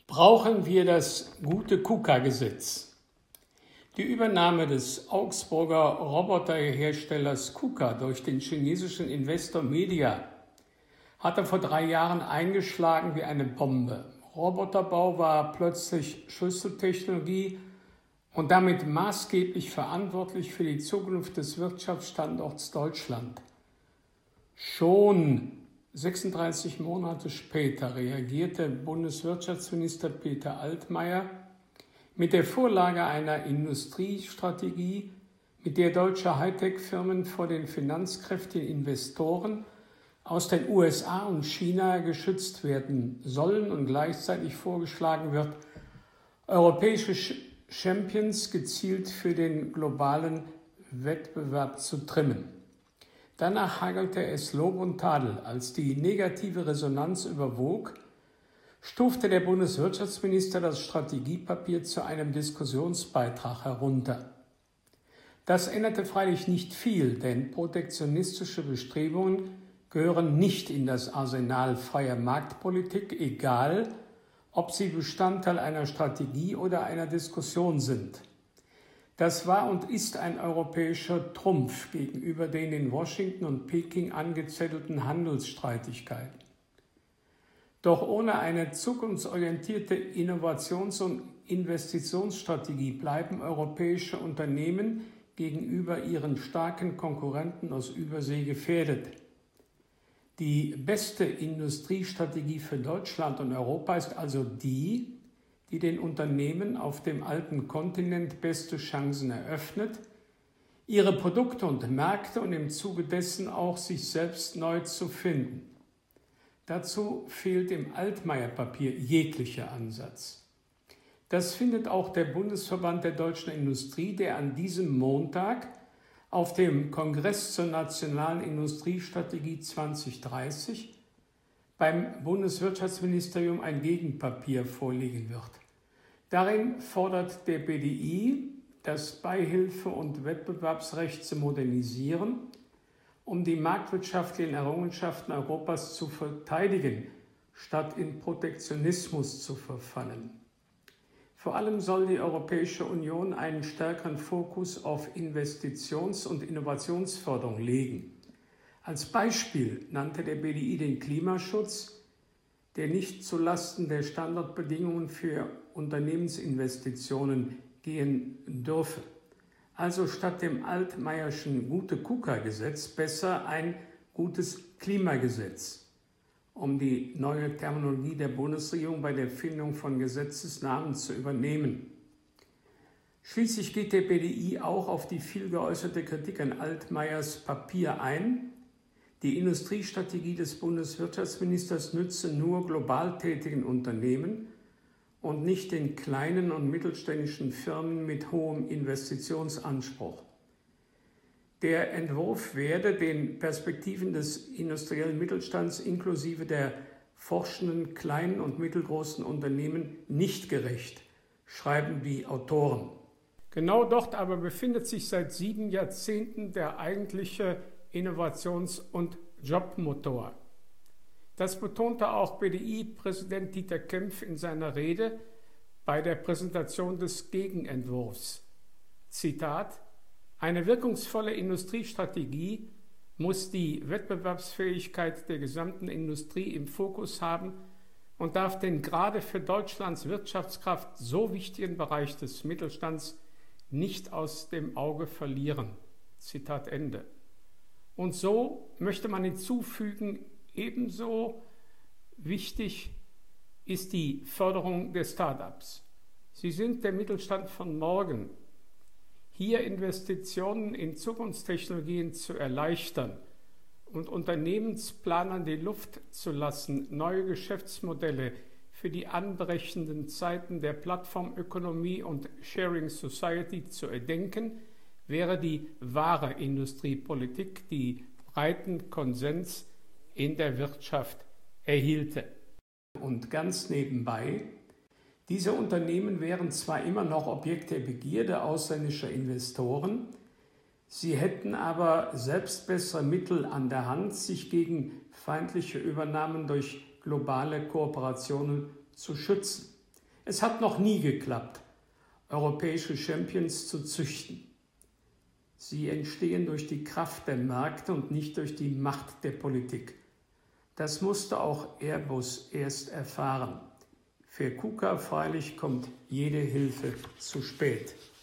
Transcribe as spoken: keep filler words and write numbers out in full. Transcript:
Brauchen wir das gute KUKA-Gesetz? Die Übernahme des Augsburger Roboterherstellers KUKA durch den chinesischen Investor Media hatte vor drei Jahren eingeschlagen wie eine Bombe. Roboterbau war plötzlich Schlüsseltechnologie und damit maßgeblich verantwortlich für die Zukunft des Wirtschaftsstandorts Deutschland. Schon sechsunddreißig Monate später reagierte Bundeswirtschaftsminister Peter Altmaier mit der Vorlage einer Industriestrategie, mit der deutsche Hightech-Firmen vor den finanzkräftigen Investoren aus den U S A und China geschützt werden sollen und gleichzeitig vorgeschlagen wird, europäische Champions gezielt für den globalen Wettbewerb zu trimmen. Danach hagelte es Lob und Tadel. Als die negative Resonanz überwog, stufte der Bundeswirtschaftsminister das Strategiepapier zu einem Diskussionsbeitrag herunter. Das änderte freilich nicht viel, denn protektionistische Bestrebungen gehören nicht in das Arsenal freier Marktpolitik, egal ob sie Bestandteil einer Strategie oder einer Diskussion sind. Das war und ist ein europäischer Trumpf gegenüber den in Washington und Peking angezettelten Handelsstreitigkeiten. Doch ohne eine zukunftsorientierte Innovations- und Investitionsstrategie bleiben europäische Unternehmen gegenüber ihren starken Konkurrenten aus Übersee gefährdet. Die beste Industriestrategie für Deutschland und Europa ist also die, die den Unternehmen auf dem alten Kontinent beste Chancen eröffnet, ihre Produkte und Märkte und im Zuge dessen auch sich selbst neu zu finden. Dazu fehlt im Altmaier-Papier jeglicher Ansatz. Das findet auch der Bundesverband der deutschen Industrie, der an diesem Montag auf dem Kongress zur Nationalen Industriestrategie zwanzig dreißig beim Bundeswirtschaftsministerium ein Gegenpapier vorlegen wird. Darin fordert der B D I, das Beihilfe- und Wettbewerbsrecht zu modernisieren, um die marktwirtschaftlichen Errungenschaften Europas zu verteidigen, statt in Protektionismus zu verfallen. Vor allem soll die Europäische Union einen stärkeren Fokus auf Investitions- und Innovationsförderung legen. Als Beispiel nannte der B D I den Klimaschutz, der nicht zulasten der Standardbedingungen für Unternehmensinvestitionen gehen dürfe. Also statt dem altmeierschen gute KUKA-Gesetz besser ein gutes Klimagesetz, um die neue Terminologie der Bundesregierung bei der Findung von Gesetzesnamen zu übernehmen. Schließlich geht der B D I auch auf die viel geäußerte Kritik an Altmaiers Papier ein. Die Industriestrategie des Bundeswirtschaftsministers nütze nur global tätigen Unternehmen und nicht den kleinen und mittelständischen Firmen mit hohem Investitionsanspruch. Der Entwurf werde den Perspektiven des industriellen Mittelstands inklusive der forschenden kleinen und mittelgroßen Unternehmen nicht gerecht, schreiben die Autoren. Genau dort aber befindet sich seit sieben Jahrzehnten der eigentliche Innovations- und Jobmotor. Das betonte auch B D I-Präsident Dieter Kempf in seiner Rede bei der Präsentation des Gegenentwurfs. Zitat: Eine wirkungsvolle Industriestrategie muss die Wettbewerbsfähigkeit der gesamten Industrie im Fokus haben und darf den gerade für Deutschlands Wirtschaftskraft so wichtigen Bereich des Mittelstands nicht aus dem Auge verlieren. Zitat Ende. Und so möchte man hinzufügen, ebenso wichtig ist die Förderung der Start-ups. Sie sind der Mittelstand von morgen. Hier Investitionen in Zukunftstechnologien zu erleichtern und Unternehmensplanern die Luft zu lassen, neue Geschäftsmodelle für die anbrechenden Zeiten der Plattformökonomie und Sharing Society zu erdenken, wäre die wahre Industriepolitik, die breiten Konsens in der Wirtschaft erhielte. Und ganz nebenbei, diese Unternehmen wären zwar immer noch Objekt der Begierde ausländischer Investoren, sie hätten aber selbst bessere Mittel an der Hand, sich gegen feindliche Übernahmen durch globale Kooperationen zu schützen. Es hat noch nie geklappt, europäische Champions zu züchten. Sie entstehen durch die Kraft der Märkte und nicht durch die Macht der Politik. Das musste auch Airbus erst erfahren. Für KUKA freilich kommt jede Hilfe zu spät.